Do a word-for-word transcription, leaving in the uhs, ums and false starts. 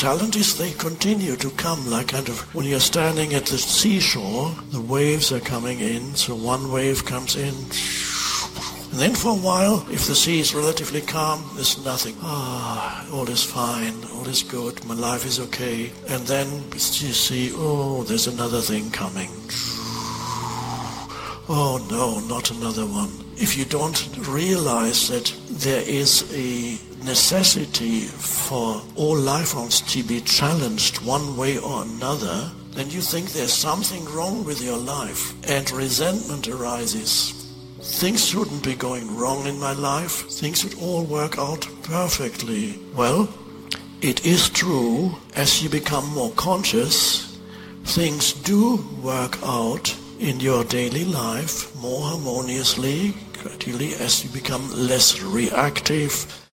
challenges, they continue to come, like kind of when you're standing at the seashore, the waves are coming in, so one wave comes in, and then for a while, if the sea is relatively calm, there's nothing. Ah, all is fine, all is good, my life is okay. And then you see, oh, there's another thing coming. Oh no, not another one. If you don't realize that there is a necessity for all life forms to be challenged one way or another, then you think there's something wrong with your life, and resentment arises. Things shouldn't be going wrong in my life. Things should all work out perfectly. Well, it is true, as you become more conscious, things do work out in your daily life more harmoniously, gradually, as you become less reactive,